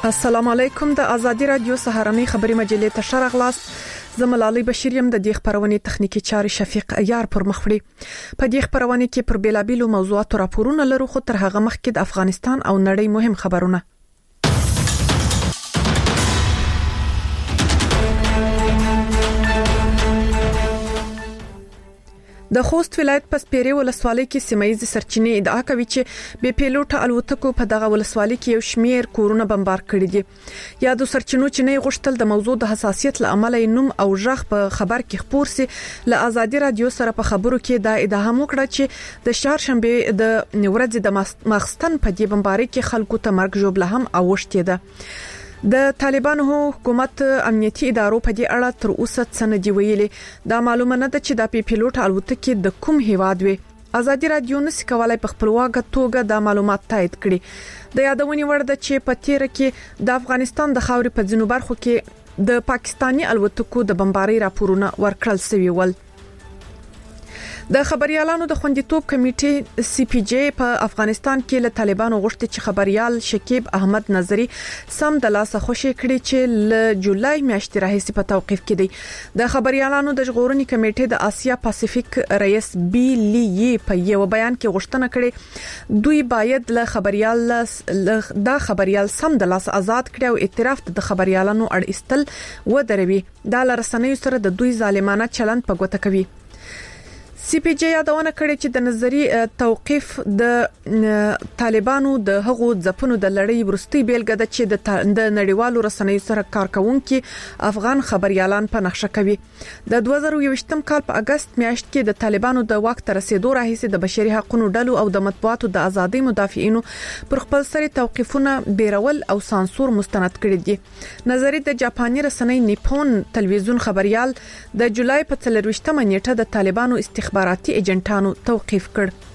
السلام علیکم د ازادي رادیو سهارنۍ خبري مجلې ته شرغلاست زملالي بشیریم د دې خبرونه تخنیکی چاري شفیق ایار پر مخفړي په دې خبرونه کې پر بیلابیلو موضوعاتو راپورونه لرو خو تر هغه مخکې د افغانستان او نړۍ مهم خبرونه د خوست ولایت په سپیرې ولسوالۍ کې سیمایي سرچینې ادعا کوي چې بې پیلوټه الوتکو په دغه ولسوالۍ کې یو شمیر کورونه بمبار کړي دي یا د سرچینو چې نه غوښتل د موضوع د حساسیت لامل نوم او ژغ په خبر کې خبر سي ل ازادي رادیو سره په خبرو کې دا ادعا هم وکړه چې د چهارشنبه د ورځې د ماخستن په دې بمبارۍ کې خلکو ته مرګ ژوبله هم اوښتې ده د طالبانو حکومت امنیتي ادارو په دې اړه تر اوسه څه نه دی ویلي دا معلومه نه ده چې د پیلوټ الوتکې د کوم هیواد وي ازادي رادیو نس کولای په خپل واګه توګه د معلومات تایید کړي د یادونې وړ ده چې په تیر کې د افغانستان د خاورې په ځینو برخو کې د پاکستاني الوتکو د بمبارۍ راپورونه ورکړل شوی ول د خبريالانو د خوندیتوب کمیټې سی پی جی په افغانستان کې له طالبانو غوښتي چې خبريال شکیب احمد نظری سم د لاسه خوشي کړي چې ل جولای میاشتې راهیسې په توقيف کې دي د خبريالانو د ژغورنې کمیټې د آسیا پاسفیک رئیس بی لی په یو بیان کې غوښتنه کړې دوی باید له خبريال سم د لاسه آزاد کړي او اعتراف د خبريالانو اړ استل ودروي د لرسنیو سره د دوی ظالمانه چلند په ګوته کوي سی پی جی یادونه کړې چې د نظری توقيف د طالبانو د هغو ځپونو د لړۍ ورستي بیلګه ده چې د نړیوالو رسنیو سره کارکونکو افغان خبريالان په نقشه کوي د 2021م کال په اگست میاشت کې د طالبانو د وخت رسیدو راهیسې د بشري حقوقو ډلو او د مطبوعاتو د ازادۍ مدافعینو پر خپل سری توقيفونه بیرول او سانسور مستند کړی دي نظری د جاپاني رسنۍ نیپون تلویزیون خبريال د جولای په 23مه نیټه د طالبانو استخباراتي ایجنټانو توقيف کړ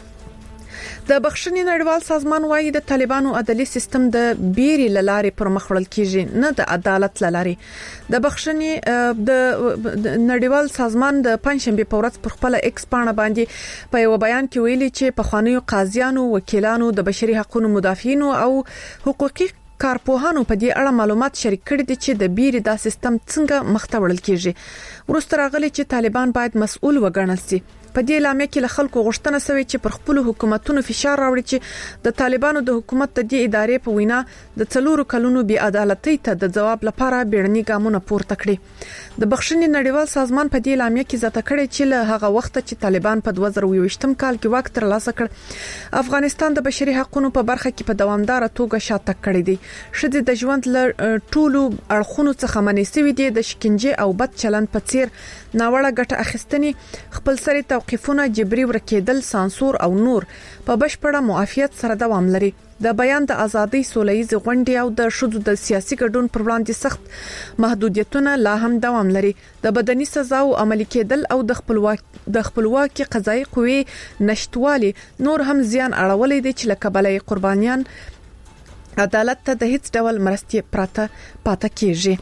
د بخښنې نړیوال سازمان وايي د طالبانو عدالي سیستم د بیري لارې پر مخ وړل کیږي نه د عدالت لارې د بخښنې د نړیوال سازمان د پنځشنبه په ورځ پر خپل ایکس پاڼه باندې په یو بیان کې ویلي چې په خوانیو قاضیانو وکیلانو د بشري حقوقو مدافعینو او حقوقي کارپوهانو په دې اړه معلومات شریک کړي دي چې د بیري دا سیستم څنګه مخته وړل کیږي ورسته راغلي چې طالبان باید مسؤل وګڼل شي په دې لامل کې له خلکو غوښتنه شوې چې پر خپل حکومتونو فشار راوړي چې د طالبانو د حکومت د دې ادارې په وینا د 4 کلونو بې عدالتۍ ته د جواب لپاره بیړني ګامونه پورته کړي د بخښنې نړیوال سازمان په دې لامل کې زیاته کړي چې له هغه وخت چې طالبان په 2022م کال کې وخت ترلاسه کړ افغانستان د بشري حقوقو په برخه کې په دوامدار توګه شاته کړی دی شدید د ژوند له ټولو اړخونو څخه منېسوي دي د شکنجه او بد چلند په څیر ناوړه ګټه اخیستنې خپل سری توقيفونه جبري ورکېدل سانسور او نور په بشپړه معافیت سره دوام لري د بیان د ازادۍ سولهییز غونډې او د شذو د سیاسي ګډون پر وړاندې سخت محدودیتونه لا هم دوام لري د بدني سزا او عملي کېدل او د خپلواکي قضایي قوې نشټوالي نور هم زیان اړولې دي چې لکبلې قربانيان عدالت ته د هیڅ ډول مرستې پاته کیږي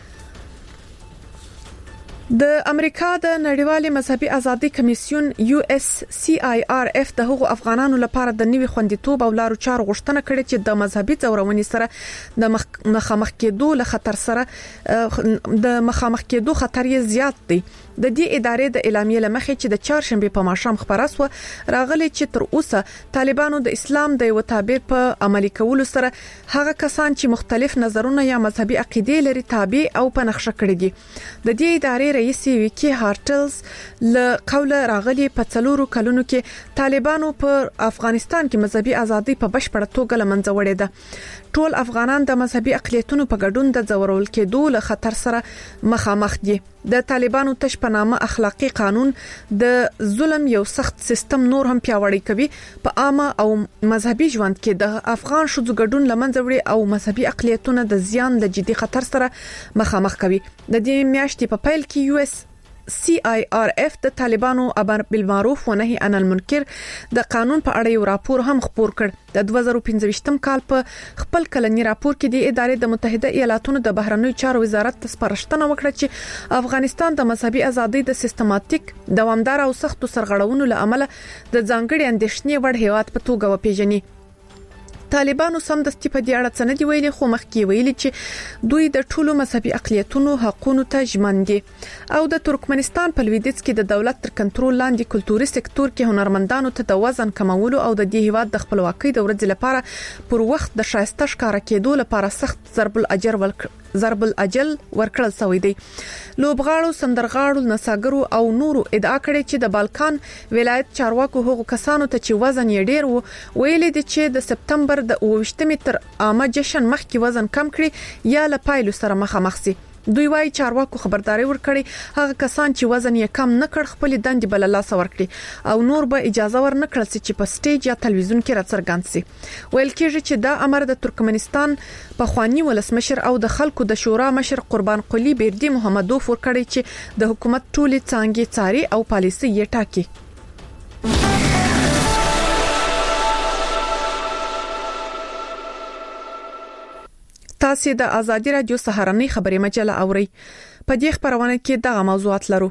د امریکا د نړیوالې مذهبي ازادي کمیسیون USCIRF د هغو افغانانو لپاره د نوي خوندیتوب او لارو چارو غوښتنه کړې چې د مذهبي ځورونې سره د مخامخ کېدو له خطر سره د مخامخ کېدو خطر یې زیات دی د دې ادارې د اعلامیې لمخې چې د چهارشنبه په ماښام خبره سو راغلي چې تر اوسه طالبانو د اسلام د یو تعبیر په عملي کولو سره هغه کسان چې مختلف نظرونه یا مذهبي عقیده لري تابع او په نقشه کړی دي د دې ادارې رئیس ویکی هارټلز له قوله راغلي په 4 کلونو کې طالبانو پر افغانستان کې مذهبي ازادي په بشپړه توګه لمنځه وړې ده ټول افغانان د مذهبي اقلیتونو په ګډون د ځورول کېدو له خطر سره مخامخ دي د طالبانو تش په نامه اخلاقی قانون د ظلم یو سخت سیستم نور هم پیاوړی کوي په عامه او مذهبي ژوند کې د افغان شذو ګډون لمنځه وړي او مذهبي اقلیتونه د زیان له جدي خطر سره مخامخ کوي د دې میاشتې په پیل کې CIRF د طالبانو امر بالمعروف و نهي عن المنکر د قانون په اړه یو راپور هم خپور کړ د 2015م کال په خپل کلنی راپور کې د ادارې د متحده ایالاتونو د بهرنیو چارو وزارت ته سپارښتنه وکړه چې افغانستان د مذهبي ازادۍ د سیستماتیک دوامدار او سختو سرغړونو له امله د ځانګړي اندېښنې وړ هیواد په توګه وپیژني طالبانو سمدستي په دې اړه څه نه دی ویلي، خو مخکې ویلي چې دوی د ټولو مذهبي اقلیتونو حقوقو ته ژمن دي. او د ترکمنستان په لویدیځ کې د دولت تر کنټرول لاندې کلتوري سکتور کې هنرمندانو ته د وزن کمولو او د دې هیواد د خپلواکۍ د ورځې لپاره پر وخت د شایسته ښکارا کېدو لپاره سخت ضرب الاجل ورکړل شوی دی. لوبغاړو، سندرغاړو، نڅاګرو او نورو ادعا کړې چې د بالکان ولایت چارواکو هغو کسانو ته چې وزن یې ډیر وو ویلي دي چې د سپتمبر د 28 تر عامه جشن مخکې وزن کم کړي یا له پایلو سره مخامخ سي. دوی وايي چارواکو خبرداري ورکړي هغه کسان چې وزن یې کم نه کړ خپل دندې بل لاس ورکړي او نور به اجازه ورنکړل شي چې په سټیج یا تلویزیون کې راڅرګند شي. ویل کېږي چې دا امر د ترکمنستان په خواني ولسمشر او د خلکو د شورا مشر قربان قلی بیردی محمدوف ورکړي چې د حکومت ټولې څانګې څاري او پالیسي یې ټاکي. تاسو د ازادي رادیو سهارنۍ خبري مجله اورئ. په دې خبرونه کې دغه موضوعات لرو.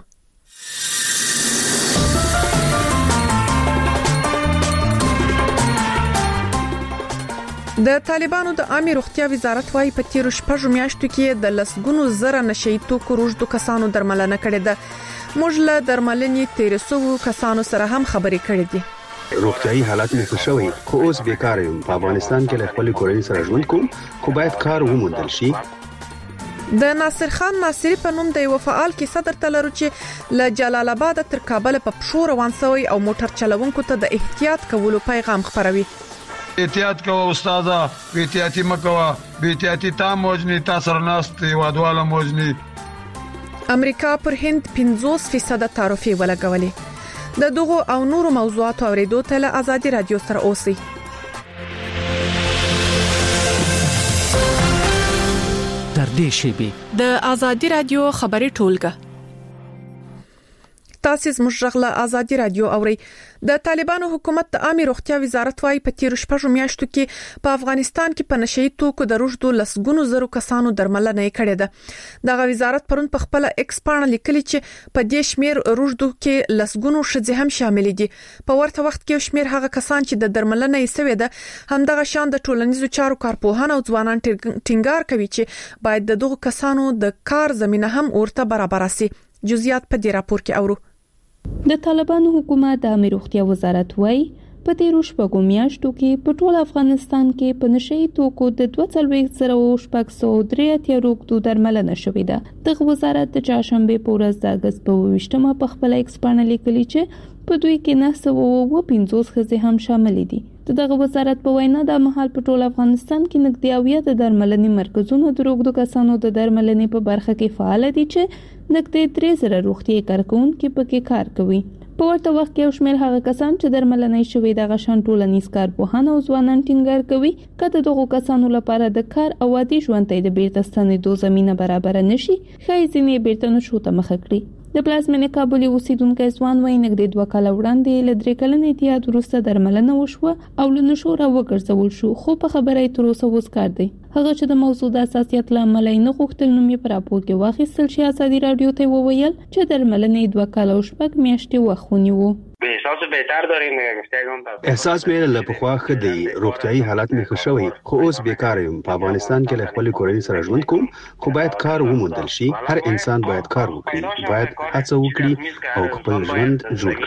د طالبانو د عامه روغتیا وزارت وايي په تیر شپږ میاشتو کې د لسګونو زره نشئی توکو روږدو کسانو درملنه کړې ده. موږ له درملنې 1300 کسانو سره هم خبرې کړې دي. روغتیايي حالت مې ښه شوی خو اوس بیکار یم. په افغانستان کې له خپل کورنۍ سره ژوند کوم خو باید کار وموندل شي. د ناصر خان ناصری په نوم د یو فعال کې صدر تلرو چې له جلال آباد تر کابل په پښو روان شوی او موټر چلوونکو ته د احتیاط کولو پیغام خپروي. احتیاط کوه استاده، احتیاطي مکوه، احتیاطي تا موجني تاسو رناست وادواله موجني. امریکا پر هند 50% تعرفه ولګولې. د دغه او نورو موضوعاتو اوریدو ته له ازادي رادیو سره اوسئ. تر دې شی د ازادي رادیو خبري ټولګه تاسو زموږ غږ ازادي رادیو اوري. د طالبانو حکومت د عامه روغتیا وزارت وايي په تیر شپږ میاشتو کې په افغانستان کې په نشئی توکو د روږدو لسګونو زرو کسانو درملنه کړې ده. دغه وزارت پرون په خپل ایکس پاڼه لیکلي چې په دې شمیر روږدو کې لسګونو شذې هم شامل دي. په ورته وخت کې شمیر هغه کسان چې د درملنه یې سوي ده همدغه شان د ټولنیزو چارو کارپوهان او ځوانان ټینګار کوي چې باید دغه کسانو د کار زمينه هم ورته برابر شي. جزئیات په دې راپور کې اورو. د طالبانو حکومت د عامه روغتیا وزارت وايي په تیر شپږو میاشتو کې په ټول افغانستان کې په نشئی توکو د 22,683 روغتو درملنه شوې ده. د وزارت د چهارشنبه په ورځ د اگست په 28مه په خپل ایکس باندې لیکلي چې په دوی کې 950 ښځې هم شامل دي. دغه وزارت په وینا د مهال په ټول افغانستان کې نږدې 80 د درملنې مرکزونو د روغتو کسانو د درملنې په برخه کې فعال دي چې نږدې 3000 روغتي کارکونکو پکې کار کوي. په ورته وخت کې شمېر هغه کسان چې درملنې شوی د غشن ټولنیز کارپوهان او ځوانان ټینګار کوي کله دغه کسانو لپاره د کار او عادي ژوند ته د بیرته ستنېدو زمينه برابر نشي خای ځینې بیرته نشو ته مخ کړی. د پلازمینې کابل اوسیدونکو ځوان وای نږدې 2 کال وړاندې ل 3 کلن اتحاد وروسته درملنه وشوه او له نشو را وګرځول شو خو په خبره تر اوسه وسکار دی. هغه چې د موضوع د اساسیت لامل نه غوښتل نوم یې پر راپور کې واخیستل شي. ازادي رادیو ته وویل چې درملنه 2 کال او شپږ میاشتې وخت ونیو. به احساس بهتر داریم نگفتگان احساس مې له پخوا ښه دی. روغتیايي حالت مې ښه شوی خو اوس بیکار یم. په افغانستان کې له خپل کورنۍ سره ژوند کوم خو باید کار وموندل شي. هر انسان باید کار وکړي، باید هڅه وکړي او خپل ژوند جوړ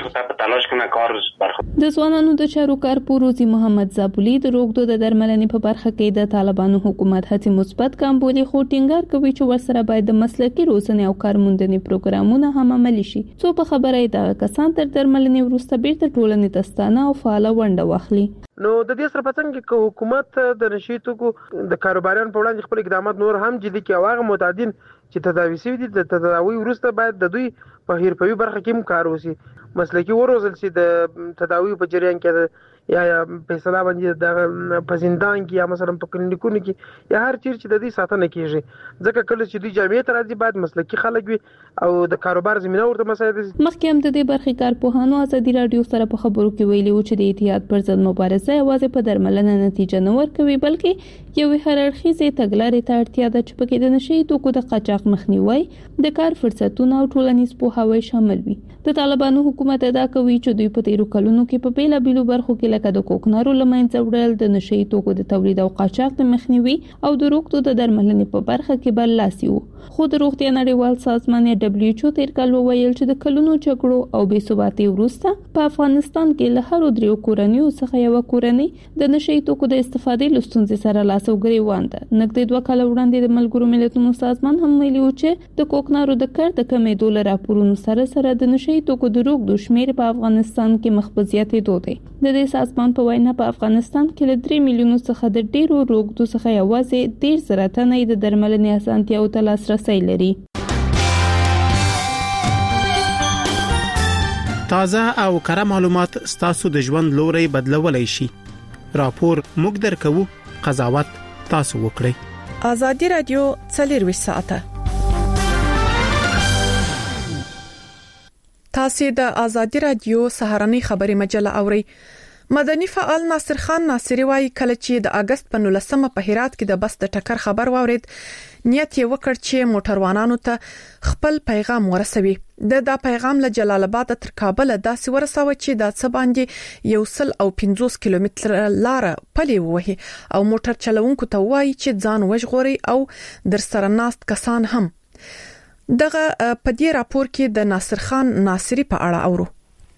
کړي. د ځوانانو د چارو کارپور روزي محمد زابولي د روغتو د درملنې په برخه کې د طالبانو حکومت هڅې مثبت ګام بولي خو ټینګار کوي چې ورسره باید د مسلکي روزنې او کارموندنې پروګرامونه هم عملي شي. څو په خبره د کسان تر درملنې وروسته بیرته ټولنې تستانه او فعاله ونډه واخلي. نو د دې سره پڅنګ کې حکومت د نشئی توکو د کاروباریانو په وړاندې خپل اقدامات نور هم جدي کوي. هغه متعدد چې تداوی شوی دي د تداوی وروسته باید د دوی په حرفوي برخه کې هم کار وشي. مسلکي وروزل شي د تداوی په جریان کې یا فیصله باندې د په زندان کې یا مثلا په کلینیکونو کې یا هر چیر چې د دې ساتنه کیږي. ځکه کله چې دوی جامعې ته راځي باید مسلکي خلک وي او د کاروبار زمينه ورته مساعد شي. مخکې هم د دې برخې کارپوهانو ازادي رادیو سره په خبرو کې ویلي و چې د اتحاد پر ضد مبارزه یوازې په درملنه نتیجه نه ورکوي بلکې یو هررخیزه تګلارې ته اړتیا ده چې پکې د نشئی توکو د قاچاق مخنیوي، د کار فرصتونو او ټولنیز پوهاوی شامل وي. د طالبانو حکومت ادا کوي چې دوی په تیرو کلونو کې په بیلا بیلو برخو کې لکه د کوکنارو لمنځه وړل، د نشئی توکو د تولید او قاچاق د مخنیوي او د روغتو د درملنې په برخه کې برلاسي وو. خو د روغتیا نړیوال سازمان WHO تیر کال وویل چې د کلونو جګړو او بې ثباتۍ وروسته په افغانستان کې له هر درې کورنیو څخه یو کورنۍ د نشئی توکو د استفادې له ستونزې سره لاس او ګریوان ده. نږدې 2 کال وړاندې د ملګرو ملتونو سازمان هم ویلي و چې د کوکنارو د کار د کمېدو له راپورونو سره د نشئی توکو د روغتو شمیر په افغانستان کې مخ په زیاتېدو دی. د دې سازمان په وینا په افغانستان کې له 3 میلیونو څخه د ډیرو روغتو څخه یوازې 13,000 تنه د درملنې اسانتیاو ته لاسرسی لري. تازه او کره معلومات ستاسو د ژوند لوري بدلولای شي. راپور موږ درکو، قضاوت تاسو وکړئ. ازادي رادیو 24 ساعته. تاسو د ازادي رادیو سهارنی خبري مجله اوري. مدني فعال ناصر خان ناصری وايي کله چې د اگست په 19 په هرات کې د بس د ټکر خبر واورید نیت یې وکړ چې موټروانانو ته خپل پیغام ورسوي. د پیغام له جلال آباد تر کابل داسې ورساوه چې د څه باندې 150 کیلومتر لار پلي وهي او موټر چلوونکو ته وایي چې ځان وژغوري او در سره ناست کسان هم. دغه په دې راپور کې د ناصر خان ناصری په اړه اورو.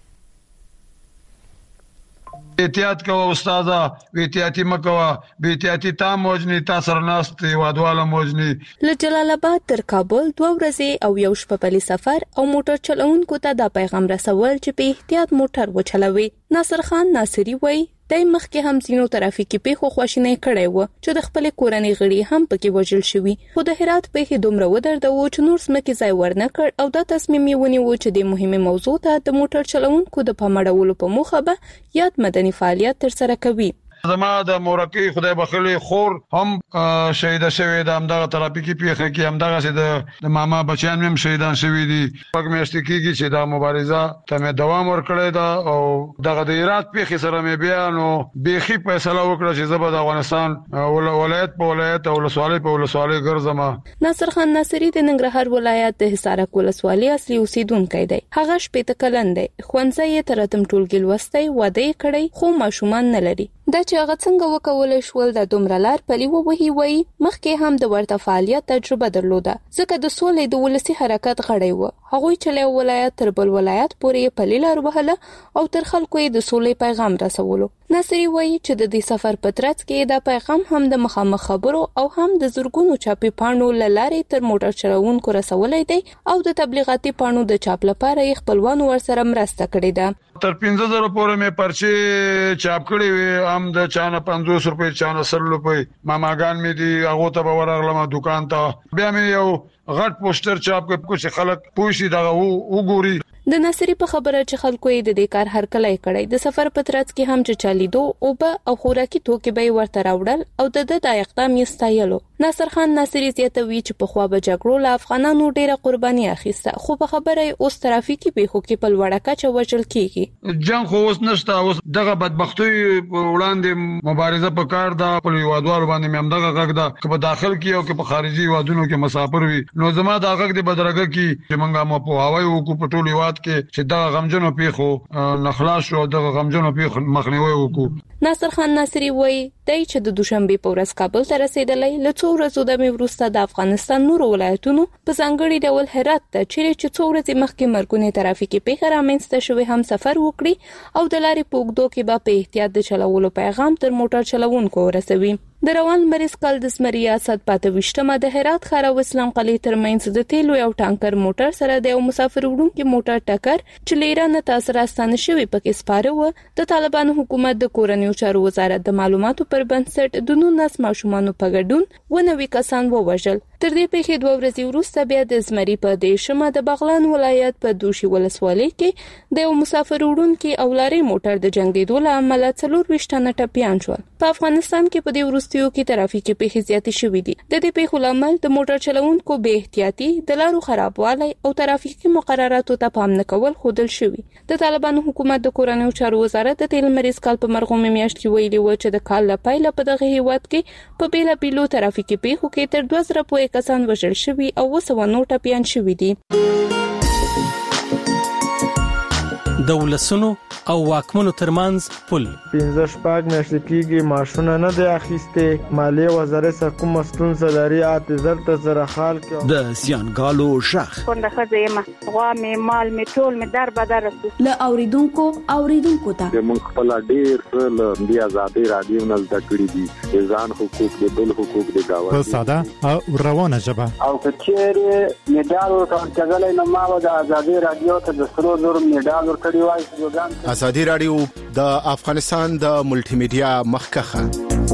احتیاط کوه استاده، احتیاطي مکوه، به احتیاطي تا موجني تا سرناست وادواله موجني. له جلال آباد تر کابل 2 ورځې او یو شپه پلي سفر او موټر چلوونکو ته دا پیغام رسول چې په احتیاط موټر وچلوي. ناصر خان ناصری وایي دای مخکې هم زینو ترافیکي پیښو خواشینۍ کړې و چې د خپل کورنۍ غړي هم پکې وژل شوی. خو د هرات پیښې دومره ودرده و چې نور سمکه ځای ورنه کړ او دا تصمیم یې ونیو چې د مهمه موضوع ته د موټر چلوونکو د پامړولو په موخه به یاد مدني فعالیت تر سره کوي. زما د مورکی خدای بخلي خور هم شهید شوی د همدغه ترافیکي پیښه کې همدغه سي د ماما بچیان هم شهیدان شوی دي. پک میاشت کېږي چې دا مبارزه ته دوام ورکړی دا او دغه د هرات پیښه سره مې بیا نو بيخي فیصله وکړه چې زبر د افغانستان ولایت په ولایت او ولسوالۍ په ولسوالۍ ګرځم. ناصر خان ناصری د ننګرهار ولایت د حصارک ولسوالۍ اصلي اوسیدونکی دی. هغه شپې کلن دی. خوانځي تر اتم ټولګي لوستي واده کړی خو ماشومان نه لري. دا چې هغه څنګه وکولای شول د دومره لار پلي ووهي وای مخکې هم د ورته فعالیت تجربه درلوده ځکه د سولې د ولسی حرکت غړی و. هغه چې له ولایت تر بل ولایت پورې پلي لار وهله او تر خلکو یې د سولې پیغام رسولو. ناصری وایي چې د دې سفر په ترڅ کې دا پیغام هم د مخامخ خبرو او هم د زورګونو چاپی پاڼو لارې تر موټر چلوونکو رسولای دی او د تبلیغاتي پاڼو د چاپ لپاره یې خپلوان ورسره مرسته کړې ده. تر 15,000 پورې مې پرچې چاپ کړې وي هم د چانه 50 روپے چانه 100 روپے ماماګان مې دي هغه ته به ورغلم دکان ته بیا مې یو غټ پوسټر چاپ کړ چې خلک پوښي دا وګوري. د ناصری په خبره چې خلکو یې د دې کار هر کله کړی د سفر په ترڅ کې هم چې چالیدو او به او خوراکي توکي به ورته راوړل او د اقدام یې ستایلو. ناصر خان ناصری زیاتوي چې په خوا به جګړو له افغانانو ډیره قرباني اخیسته خو په خبره اوس ترافیکي پیښو کې په لوړه کچه وژل کیږي. جنگ خو اوس نشته. اوس دغه بدبختی وړاندې مبارزه په کار ده په یوادوالو باندې مې همدغه غږ ده چې په داخل کې او په خارجي وادونو کې مسافر وي نو زما دا غږ د بدرګه کې چې منګه مو په هواي وکړو په ټولو واد کې چې دا غمجنو پیښو نخلاص شو دغه غمجنو پیښو مخنیوي وکړو. ناصر خان ناصری وایي دای چې د دوشنبه په ورځ کابل ته رسیدلې له څو ورځې د وروسته د افغانستان نورو ولایتونو په ځانګړي ډول هرات ته چې څو ورځې مخکې مرګونه ترافیکي پیښه رامنځته شوې هم سفر وکړي او د لارې په اوږدو کې به په احتیاط د چلولو پیغام تر موټر چلوونکو ورسوي. د روان مریض کال د سمریاست پاتې وشتمه د هرات خار او اسلام قلعه ترمنځ د تیلو یو ټانکر موټر سره د مسافر وړونکو موټر ټکر چې لیرانه تاسو راستانه شوی پکې سپاره و. د طالبانو حکومت د کورنیو چارو وزارت د معلوماتو پر بنسټ د 19 ماشومانو په ګډون 90 کسان ووژل. تر دې پیښې 2 ورځې وروسته بیا د زمری په دیشمه د بغلان ولایت په دوشي ولسوالۍ کې د مسافر وړونکو او لارې موټر د جنگیدو له امله 24 تنه ټپيان شول. په افغانستان کې په دې وروستیو کې ترافیکي پیښې زیاتې شوې دي. د دې پیښو لامل د موټر چلوونکو بې احتیاطي، د لارو خرابوالی او ترافیکي مقرراتو ته پام نه کول ښودل شوی. د طالبانو حکومت د کورنیو چارو وزارت د تیل مریض کال په مرغومې میاشت کې ویلي و چې د کال لپاره په دغه هیواد کې په بیلا بیلو ترافیکي پیښو کې تر 2000 پورې کسان وژل شوي او 200 ټپيان شوي دي. د ولسونو او واکمنو ترمنځ پل 15 میاشتې کېږي ماشونه نه دی اخیسته مالیه وزارت سره کوم ستونزه لري اعتذار ته زره حال کې د سیانګالو شخ څنګه خزه غوا می مال می ټول می در بدر ل اوریدونکو ته موږ خپل ډیر له دی آزادۍ رادیو نه زده کړی دي ځان حقوق د بل حقوق د گاوند په ساده او روانه ژبه او کچېره میډال ورکړل نو ما د آزادۍ رادیو ته د سرو زر میډال ورکړی وای. آزادۍ رادیو د افغانستان د ملټي میډیا مخکخه.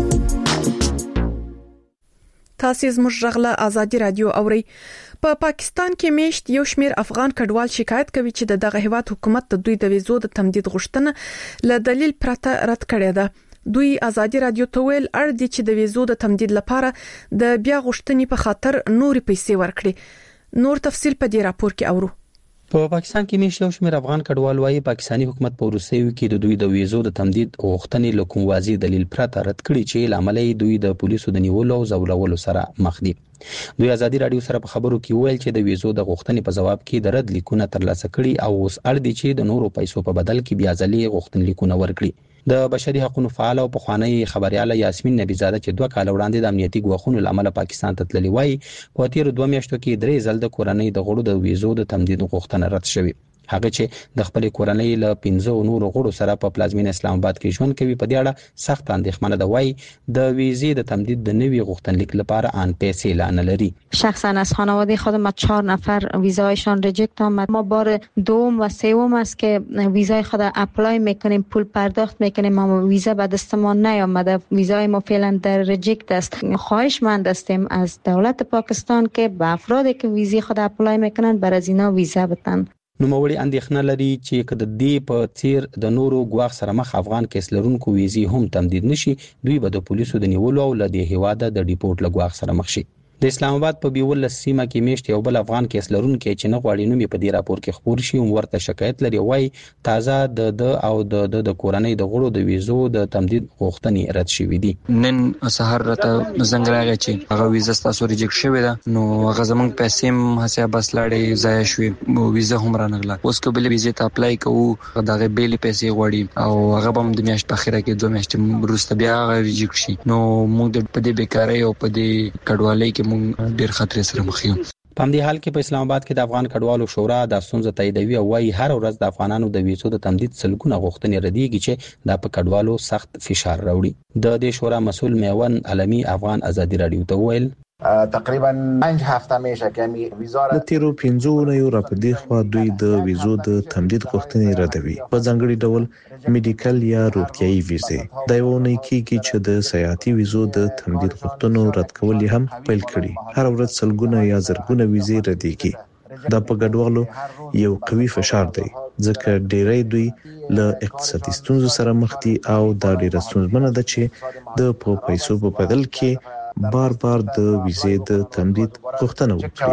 تاسو زموږ غږ آزادۍ رادیو اوري. په پاکستان کې میشت یو شمیر افغان کډوال شکایت کوي چې دغه هیواد حکومت د دوی د ویزو د تمدید غوښتنه له دلیل پرته رد کړې ده. دوی آزادۍ رادیو ته ویل اړ دي چې د ویزو د تمدید لپاره د بیا غوښتنې په خاطر نورې پیسې ورکړي. نور تفصيل په دې راپور کې اورو. په پاکستان کې میشت یو شمیر افغان کډوال وايي پاکستانی حکومت په روسیو کې د دوی د ویزو د تمدید غوښتنې له کوم واضح دلیل پرته رد کړي چې لامل یې دوی د پولیسو د نیولو او ځورولو سره مخ دي. دوی آزادۍ رادیو سره په خبرو کې ویل چې د ویزو د غوښتنې په جواب کې د رد لیکونه ترلاسه کړي او اوس اړ دي چې د نورو پیسو په بدل کې بیا ځلې غوښتنې لیکونه ورکړي. د بشري حقوقو فعال او پخوانی خبرياله یاسمین نبیزاده چې 2 کال وړاندې د امنیتي ګواښونو لامل پاکستان ته تللی وای په تیر 2 میاشتو کې 3 ځل د کورنۍ د غړو د ویزو د تمدید غوښتنه رد شوې. هغه چې د خپل کورنۍ له 15 نورو غړو سره په پلازمینه اسلام آباد کې ژوند کوي په دې اړه سخت اندېښمنه ده وای د ویزې د تمدید د نوي غوښتنلیک لپاره ان پیسې لانه لري. شخصا از خانواده خودم 4 نفر ویزایشان ریجکت آمد. ما بار دوم و سوم است که ویزای خود اپلای میکنیم پول پرداخت میکنیم اما ویزا به دست ما نیامده. ویزای ما فعلا در ریجکت است. خواهشمند هستیم از دولت پاکستان که به افرادی که ویزای خود اپلای میکنن بر از اینا ویزا بدن. نوموړي اندېښنه لري چې کله دې په تیر د نورو ګواښ سره مخ افغان کیس لرونکو ویزې هم تمدید نشي دوی به د پولیسو د نیولو او له دې هواده د ډیپورت لګواښ سره مخ شي. د اسلام آباد په بیول سیمه کې میشت یو بل افغان کیس لرونکو چې نه غواړي نو په دې راپور کې خبر شي او ورته شکایت لري وای تازه د او د کورنۍ د غړو د ویزو د تمدید غوښتنې رد شوې دي. نن سحر راته زنګ راغی چې هغه ویزه تاسو ریجکټ شوې ده نو هغه زمونږ پیسې هم حساب بس لاړې ضایع شوې ویزه هم رانغله. اوس کو بل ویزه ته اپلای کوو دغه بیل پیسې غواړي او هغه هم د میاشت په اخره کې 2 میاشتې وروسته بیا ریجکټ شي نو موږ په دې بیکارۍ او په دې کډوالۍ کې موږ ډیر خطر سره مخ یو. په همدې حال کې په اسلام آباد کې د افغان کډوالو شورا د ستونزې تاییدوي او وايي هر ورځ د افغانانو د ویزو د تمدید سلګونه غوښتنې ردیږي چې د کډوالو سخت فشار راوړي. د دې شورا مسؤل میون علمي افغان آزادۍ رادیو ته ویل تقریبا 5 هفته میشه که وزارت د تیرو 15 اونیو را په دې خوا دوی د ویزو د تمدید غوښتنې ردوي په ځانګړي ډول میډیکل یا روغتيایي ویزې د یو نه کیږي چې د سیاحتي ویزو د تمدید غوښتنو رد کول هم پیل کړي. هر ورځ سلګونه یا زرګونه ویزې ردیږي. دا په ګډوالو یو قوي فشار دی ځکه ډیری دوی له اقتصادي ستونزو سره مخ دي او دا ډیره ستونزمنه ده چې د پیسو په بدل کې بار بار د ویزې د تمدید غوښتنه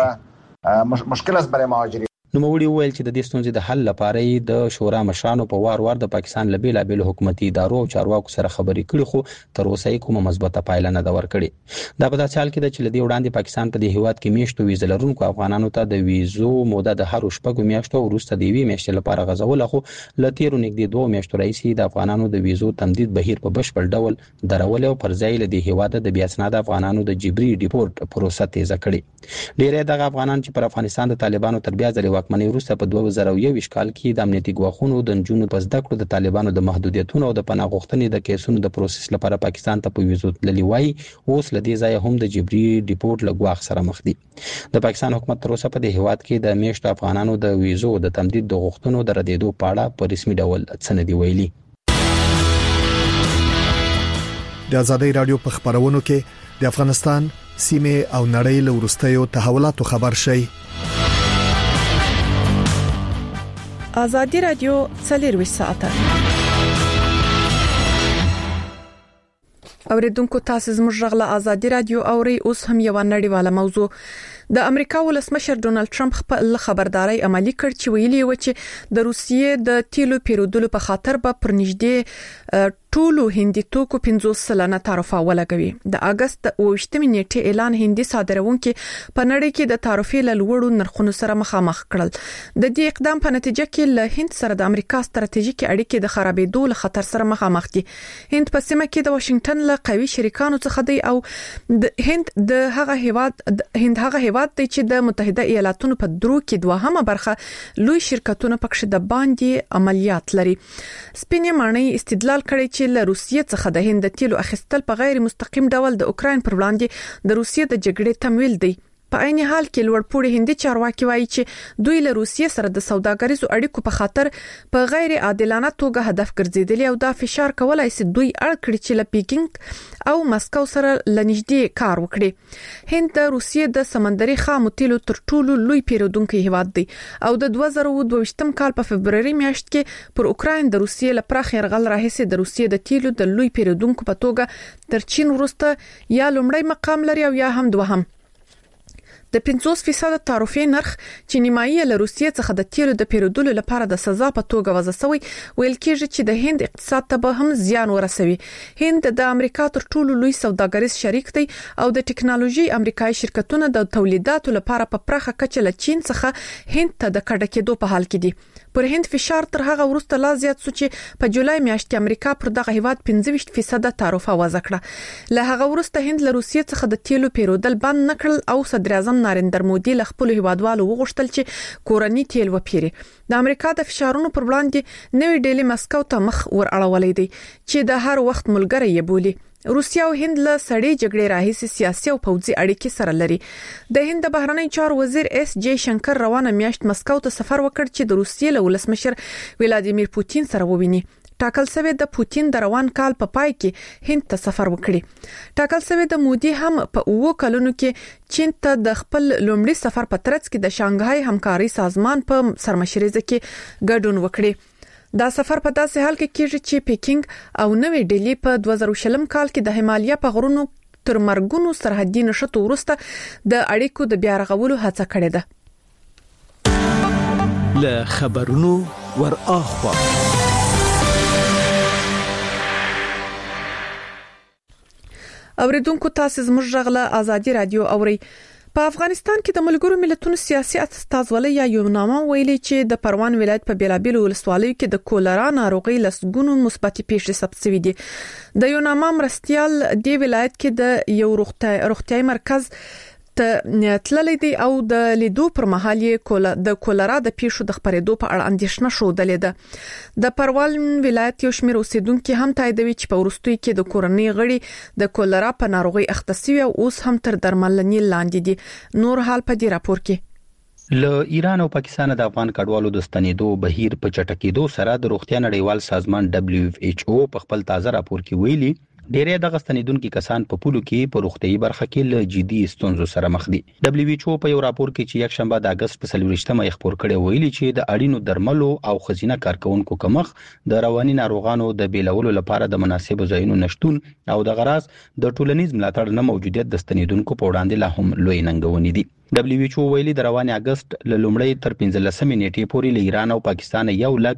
وکړي. مشکل است برای مهاجرین. نوموړي ویل چې د دې ستونزې د حل لپاره د شورا مشرانو په وار د پاکستان له بیلابېلو حکومتي ادارو او چارواکو سره خبرې کړې خو تر اوسه یې کومه مثبته پایله نه ده ورکړې. دا په داسې حال کې ده چې لدی وړاندې پاکستان په دې هیواد کې میشتو ویزه لرونکو افغانانو ته د ویزو موده د هر شپږ میاشتو وروسته د 2 میاشتې لپاره غځول خو له تیرو نږدې 2 میاشتو راځي د افغانانو د ویزو تمدید بهیر په بشپړ ډول درول او پر ځای له دې هیواد د بیا اسناد افغانانو د جبري ډیپورت پروسه تیزه کړې. ډیری دغه افغانان چې پر افغانستان د طالبانو تر بیا ځلې واکمنۍ وروسته په 2021 کال کې د امنیتي ګواښونو د نجونو په زده کړو د طالبانو د محدودیتونو او د پناه غوښتنې د کیسونو د پروسس لپاره پاکستان ته په ویزو تللی وای اوس لدې ځای هم د جبري ډیپورت لګواخ سره مخ دي. د پاکستان حکومت تر اوسه په دې هیواد کې د میشت افغانانو د ویزو د تمدید د غوښتنو د ردیدو په اړه په رسمي ډول څه نه دی ویلي. د آزادۍ رادیو په خبرونو کې د افغانستان سیمه او نړۍ له وروستیو تحولاتو خبر شي. آزادۍ رادیو 24 ساعته. اوریدونکو تاسو زموږ غږ له آزادۍ رادیو اوري اوس هم یو نړیواله موضوع د امریکا ولسمشر ډونالد ټرمپ خپل خبرداري عملی کړ چې ویلي و چې د روسیې د تیلو پیرودلو په خاطر به پر نږدې ټولو هندي توکو 50% تعرفه ولګوي. د اگست 28 نیټه اعلان هندي صادرونکو په نړۍ کې د تعرفې له لوړو نرخونو سره مخامخ کړل. د دې اقدام په نتیجه کې له هند سره د امریکا ستراتیژیکي اړیکې د خرابېدو له خطر سره مخامخ دي. هند په سیمه کې د واشنگټن له قوي شریکانو څخه دی او د هند هغه هیواد دی چې د متحده ایالاتونو په درو کې دوهمه برخه لوی شرکتونه پکښ د باندې عملیات لري. سپینې معنی استدلال کړي چې له روسیې څخه د هند تیلو اخیستل په غیر مستقیم ډول د اوکراین پر وړاندې د روسیې د جګړې تمویل دی. په عین حال کې لوړپوړي هندي چارواکي وایي چې دوی له روسیې سره د سوداګریزو اړیکو په خاطر په غیر عادلانه توګه هدف ګرځیدلی او دا فشار کولای شي دوی اړ کړي چې له پیکینګ او مسکو سره لنږدې کار وکړي. هند د روسیې د سمندري خامو تیلو تر ټولو لوی پیرودونکو هیواد دی او د 2022 کال په فبرवरी میاشت کې پر اوکراین د روسیې لپاره يرغل راهیسي د روسیې د تیلو د لوی پیرودونکو په توګه تر چین وروسته یا لومړی مقام لري او یا هم دوهم. د 50% تعرفې نرخ چې نیمایي له روسیې څخه د تیلو د پیرودلو لپاره د سزا په توګه وضع شوی ویل کېږي چې د هند اقتصاد ته به هم زیان ورسوي. هند د امریکا تر ټولو لوی سوداګریز شریک دی او د ټکنالوژي امریکایي شرکتونه د تولیداتو لپاره په پراخه کچه له چین څخه هند ته د کډه کېدو په حال کې دي. پر هند فشار تر هغه وروسته لا زیات شو چې په جولای میاشت کې امریکا پر دغه هیواد 25% تعرفه وضع کړه. له هغه وروسته هند له روسیې څخه د تیلو پیرودل بند نکړل او صدر اعظم نریندر مودي له خپل هیوادوالو وغوښتل چې کورنی تیل وپیري. د امریکا د فشارونو پر وړاندې نوې ډیلي مسکو ته مخ ور اړولې دي چې د هر وخت ملګری یې بولي. روسیا او هند له سړې جګړې راهیسې سیاسي او پوځي اړیکې سره لري. د هند بهرنی چارو وزیر اس جے شنکر روانه میاشت مسکو ته سفر وکړ چې د روسیې له ولسمشر ولادیمیر پوتین سره وویني. ټاکل شوی د پوتین د روان کال په پای کې هند ته سفر وکړي. ټاکل شوی د مودي هم په 2 کلونو کې چین ته د خپل لومړي سفر په ترڅ کې د شانګهای همکاري سازمان په سرمشريزه کې ګډون وکړي. دا سفر په داسې حال کې کېږي چې پیکینګ او نوې ډیلی په 2020 کال کې د هیمالیا په غرونو تر مرګونو سرحدي نشټو وروسته د اړیکو د بیا رغولو هڅه کړې ده. له خبرونو ور اخوا اوریدونکو تاسو زموږ غږ آزادي رادیو اوري. په افغانستان کې د ملګرو ملتونو سیاسي استازولۍ یا یوناما ویلي چې د پروان ولایت په بیلابیلو ولسوالیو کې د کولرا ناروغي لسګونو مثبتې پیښې ثبت شوې دي. د یوناما مرستيال دی ولایت کې د یو روغتيایي مرکز ته تللې دي او د لیدو پر مهال یې د کولرا د پیښو د خپرېدو په اړه اندېښنه شودلې ده. د پروان ولایت یو شمېر اوسیدونکو هم تاییدوي چې په ورستوي کې د کورنۍ غړي د کولرا په ناروغي اخته شوي او اوس هم تر درملنې لاندې دي. نور حال په دې راپور کې له ایران او پاکستان د افغان کډوالو د ستنېدو بهیر په چټکېدو سره د روغتیا نړیوال سازمان WHO په خپل تازه راپور کې ویلي ډېرې د غستنیدونکو کسان په پولو کې په روغتيایي برخه کې له جدي ستونزو سره مخ دي. WHO په یو راپور کې چې یک شنبه د اگست په 24مه خبر کړي ویلي چې د اړینو درملو او خزینه کارکونکو کمخ د رواني ناروغانو د بیلولو لپاره د مناسبو ځایونو نشټون او د غراس د ټولنیز ملاتړ نه موجودیت د ستنیدونکو په وړاندې لا هم لوی ننګونې دي. WHO ویلي د روان اگست له لومړی تر 15 نیټې پورې له ایران او پاکستان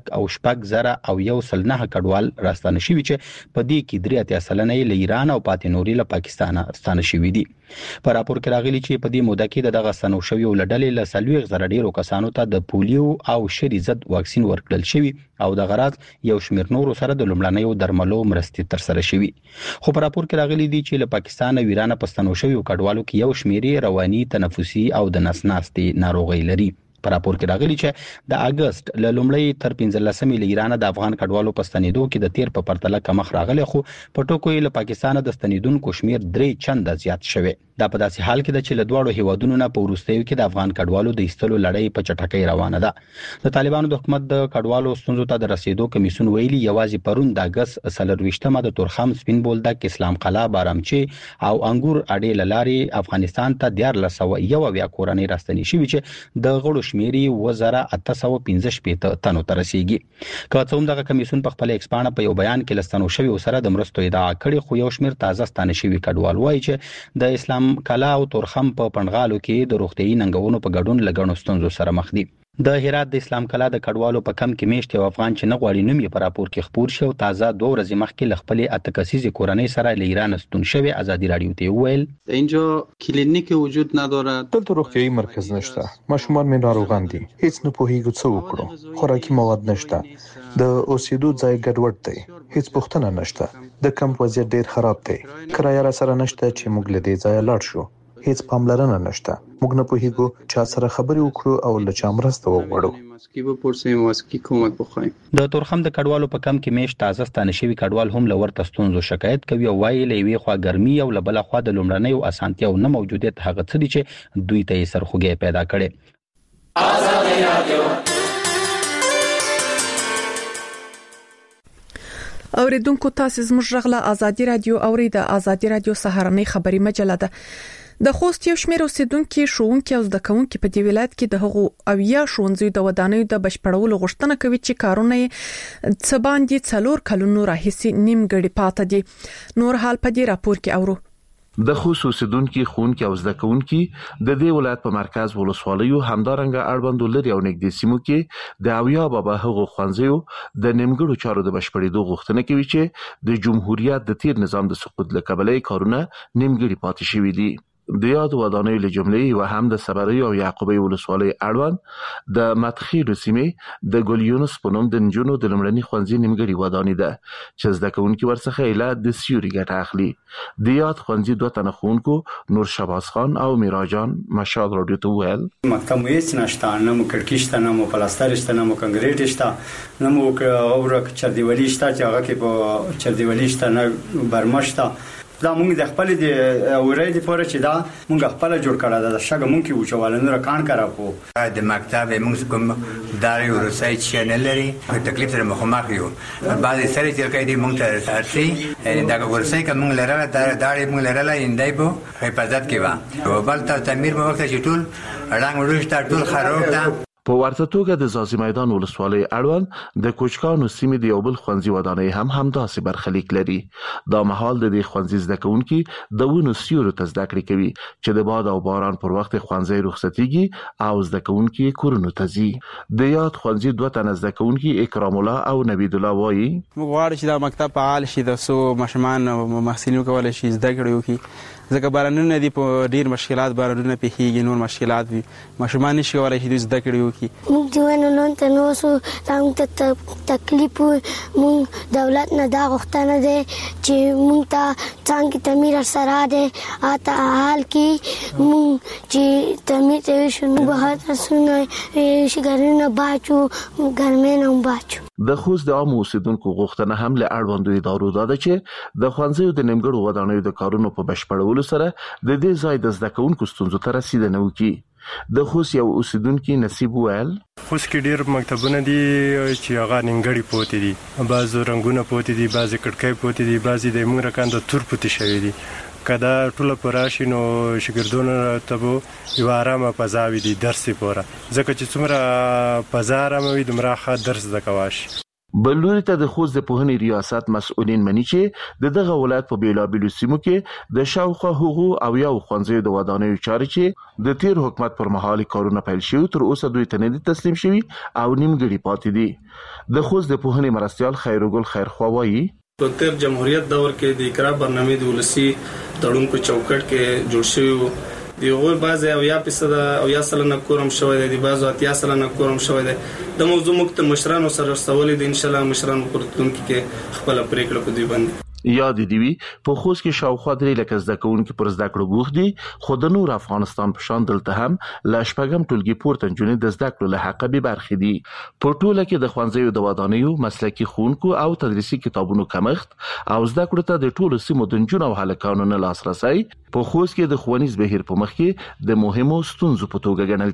1,000 او 109 کډوال راستانه شوي چې په دې کې 3% له ایران او پاتې نوري له پاکستان راستانه شوي دي. په راپور کې راغلي چې په دې موده کې دغه ستنو شوی ولډلې له 40,000 ډیرو کسانو ته د پولیو او شری ضد واکسین ورکړل شوی او د غراض یو شمېر نورو سره د لومړنیو درملو مرستې تر سره شوی. خو په راپور کې راغلي دي چې له پاکستان او ایران په ستنو شوی کډوالو کې یو شمېر رواني تنفسي او د نسناستي ناروغي لري. په راپور کې راغلي چې د اگست له لومړی تر 15 له ایران د افغان کډوالو په ستنېدو کې د تیر په پرتله کمخ راغلی خو په ټکو له پاکستان د ستنېدونکو شمیر 3 چنده زیات شوی. دا په داسې حال کې د چې له دوړو هیوادونو نه په ورستیو کې د افغان کډوالو د ایستلو لړۍ په چټکۍ روانه ده. د طالبانو د حکومت د کډوالو ستونزو ته د رسیدو کمیسیون ویلي یوازې پرون د اگست 24مه د تورخم سپین بولدک اسلام قلعه بارامچی او انګور اډې لاري افغانستان ته 1401 کورنۍ راستنې شوې چې د غړو شمیر 2815 تنو ته رسیدي. که څوم دغه کمیسون په خپل ایکسپانه په یو بیان کې لستانو شوی سره د مرستو ادعا کړي، خو یو شمیر تازه ستانه شوی کډوال وایي چې د اسلام کلا او تورخم په پنډغالو کې د روغتيایي ننګونو په ګډون لګڼو ستونزو سره مخ دي. د هرات د اسلام کلا د کډوالو په کم کې میشت یو افغان چې نه غواړي نوم یې په راپور کې خپور شو تازه 2 ورځې مخکې ل خپل اتکسیز کورنۍ سره له ایران ستون شوی. ازادي رادیو ته ویل اینجا کلینیک وجود ندارد، دلته روغتیایي مرکز نشته، ماشومان مې ناروغان دي، هیڅ نه پوهیږو څه وکړو، خوراکي مواد نشته، د اوسېدو ځای ګډوډ دی، هیڅ پوښتنه نشته، د کمپ وضعیت ډیر خراب دی، کرایه را سره نشته چې موږ له دې ځای لاړ شو، هیڅ پاملرنه نشته، موږ نه پوهیږو چا سره خبرې وکړو او له چا مرسته وغواړو. د تورخم د کډوالو په کم کې میشت تازه ستانه شوی کډوال هم له ورته ستونزو شکایت کوي او وایي له یوې خوا ګرمي او له بله خوا د لومړنیو اسانتیاو نه موجودیت هغه څه دي چې دوی ته یې سرخوږی پیدا کړي. ازادي رادیو اوریدونکو تاسو زموږ غږ ازادي رادیو اوري د ازادي رادیو سهارنۍ خبري مجله ده. د خوست یو شمېر اوسیدونکو ښوونکي او زده کوونکي په دې ولایت کې د هغو اویا ښوونځیو د ودانیو د بشپړولو غوښتنه کوي چې کارونه یې څه باندې 4 کلونو راهیسې نیمګړي پاتې دي. نور حال په دې راپور کې اورو. د خوست اوسیدونکو ښوونکي او زده کوونکي د دې ولایت په مرکز ولسوالیو همدارنګه اړوند لري او نږدې سیمو کې د اویا بابا هغو ښوونځیو د نیمګړو چارو د بشپړېدو غوښتنه کوي چې د جمهوریت د تیر نظام د سقوط له کبله کارونه نیمګړي پاتې شوي دي. د یاد ودانیو له جملې و هم د صبري او یعقوبی ولسوالۍ اړوند د متخیل سیمې د ګلیونس په نوم د نجونو د لمړني ښوونځي نیمګړي ودانۍ ده چې زده کوونکي ورڅخه اله د سیوري ګټه اخلي. د یاد ښوونځي 2 تنه ښوونکو نور شباز خان او میراجان مشال رادیو ته ویل مکتب هیڅ نشته، نه مو کړکۍ شته، نه مو پلاستر شته، نه مو کنکریټ شته، نه مو اورک چردیوالي شته چې هغه کې په چردیوالي شته، نه برمشته. دا مونږ د خپل د اورې د پوره چې دا مونږ خپل جوړ کړه دا شګه مونږ کې وچوالنه را کان کرا کو د مکتب مونږ کوم داري ورسای چینل لري تکلیف سره مخامخ یو بعد سره چې کوي د مونږ ته ساتي دا ورسای کوم لره داري مونږ لره اندای بو حفاظت کیوا او بل ته تعمیر په وخت چې ټول رنگ ورشت ټول خراب ده. په ورته توګه د زازي میدان ولسوالۍ اړوند د کوچکانو سیمې د یو بل ښوونځي ودانۍ هم همداسې برخلیک لري. دا مهال د دې ښوونځي زده کوونکي د ونو سیورو ته زده کړې کوي چې د باد او باران پر وخت ښوونځي رخصتيږي او زده کوونکي کورونو ته ځي. د یاد ښوونځي 2 تنه زده کوونکي اکرام الله او نوید الله وایي موږ غواړو چې دا مکتب فعال شي د سو ماشومان او محصلین کولای شي زده کړي وکړي ځکه بارانونه دي په ډیر مشکلات بارانونه پیښیږي نور مشکلات وي ماشومان نشي کولای شي زده کړي وکړي. موږ ځوانو نن ته نو سو ته تکلیف موږ دولت نه دا غوښتنه ده چې موږ ته څنګه تعمیر سره ده اته حال کې موږ چې تعمیر ته شنو به تاسو شګرنه باچو ګرمنه باچو. د خوست د عام اوسیدونکو غوښتنه هم له اړوندو ادارو ده چې د ښوونځیو د نیمګړو ودانیو د کارونو په بشپړولو سره د دې ځای د زده کوونکو ستونزو ته رسیدنه وکړي. د خوست یو اوسیدونکو نصیب ویل خوست کې ډیر مکتبونه دي چې هغه نیمګړي پوتې دي، بعض رنگونه پوتې دي، بعض کټکۍ پوتې دي، بعض د موږ رکان د تور پوتې شوی دي. کدا ټول پراشي نو شګردونه ته یو آرامه فضا وي دي درس پوره ځکه چې څومره فضا آرامه وي دمره ښه درس زکواش. بلوري ته د خوست د پوهنې ریاست مسؤلین مني چې دغه ولایت په بیلابیلو سیمو کې د شاوخوا حقوق او یو ښوونځي د ودانیو چارې چې د تیر حکومت پر مهال کارونه پیل شوي تر اوسه دوی ته نه تسلیم شوي او نیمګړي پاتې دي. د خوست د پوهنې مرستیال خیرګل خیرخوا وایي په تیر جمهوریت دور کې د اقرا برنامه د ولسی تړون په چوکټ کې جوړ شوی دی غوړ بعضه او یا پیسه او یا سلنه کورم شوی دی بعضه اتیا سلنه کورم شوی دی. د موضوع مخت مشرانو سره سوالې د ان شاء الله مشرانو پرتونکو کې خپل پریکړه کو دی باندې یاد دی وی په خوست کې شاوخوا درې لکه زده کوونکي پر زده کړو بوخ دي خو د نور افغانستان په شان دلته هم لا شپږم ټولګي پورته جنې د زده کړو له حق به برخې دي. په ټوله کې د ښوونځیو د ودانیو مسلکي ښوونکو او تدریسي کتابونو کمښت او زده کړو ته د ټولو سیمو د جنونو او هلکانو نه لاسرسي په خوست کې د ښوونیز بهیر په مخ کې د مهمو ستونزو په توګه ګڼل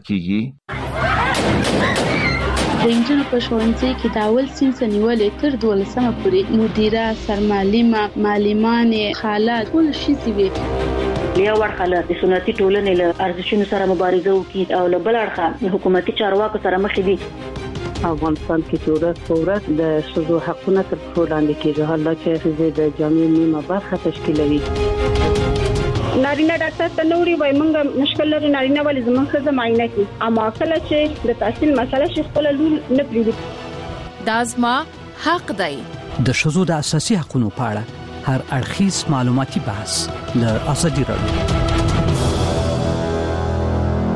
کیږي. د انجنونو په ښوونځي کې د اول صنف نیولې تر 12مه پورې مدیره، سرمعلمه، معلمان، خالات ټول شي وي. لیا ورخله د سنتي ټولنې له ارزښتونو سره مبارزه وکړي او له بل اړخه حکومتي چارواکو سره مخ دي. افغانستان کې ورځ په ورځ د شذو حقونه تر پښو لاندې کیږي، حالات چې د جامع نیمه برخه تشکیلوي. نارینه ډاکټر ته نوري وای مونږه مشکل لري نارینه ولې زموږ څه معاینه کوي اما کله چې د تحصیل مسله شي خپل لول نه پریږدي. دا زما حق دی. د شذو د اساسي حقوقو په اړه هر اړخیز معلوماتي بحث له ازادي راډیو